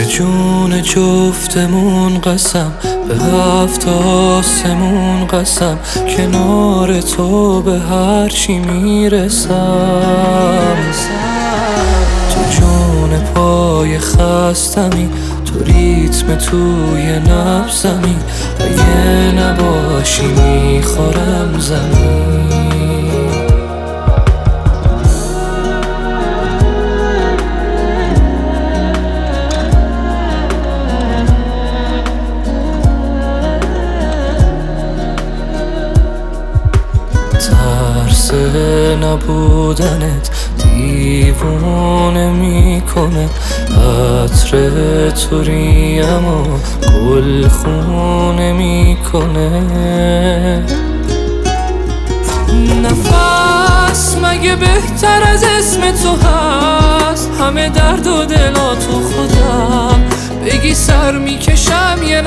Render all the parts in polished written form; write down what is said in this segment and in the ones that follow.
به جون جفتمون قسم، به 7 آسمون قسم، کنار تو به هر چی میرسم. تو جون پای خستمی، تو ریتم توی نبضمی، اگه نباشی میخورم زمین. ترس نبودنت دیوونه میکنه، عطر توریم و گلخونه میکنه. نفس مگه بهتر از اسم تو هست؟ همه درد و دلا تو خودم، بگی سر میکشم یه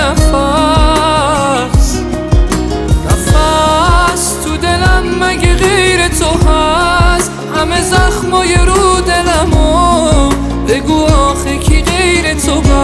نفس. نفس تو دلم مگه غیر تو هست؟ همه زخمای رو دلمو بگو آخه کی غیر تو بست؟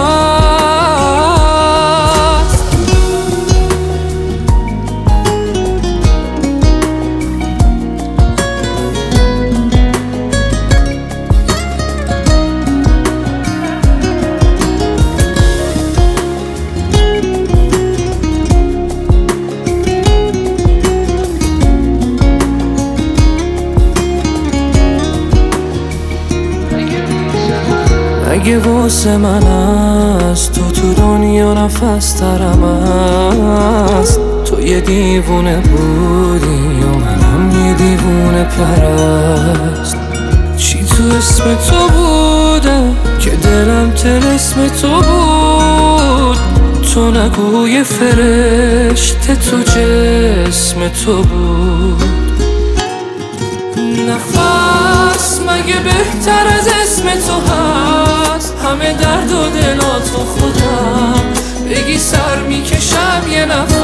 اگه واسه من است تو دنیا نفس ترم است. تو یه دیوونه بودی و منم یه دیوونه پرست. چی تو اسم تو بوده که دلم طلسم تو بود؟ تو نگو یه فرشته تو جسم تو بود. نفس مگه بهتر از اسم تو هست؟ همه درد و دلا تو خودم، بگی سر میکشم یه نفس.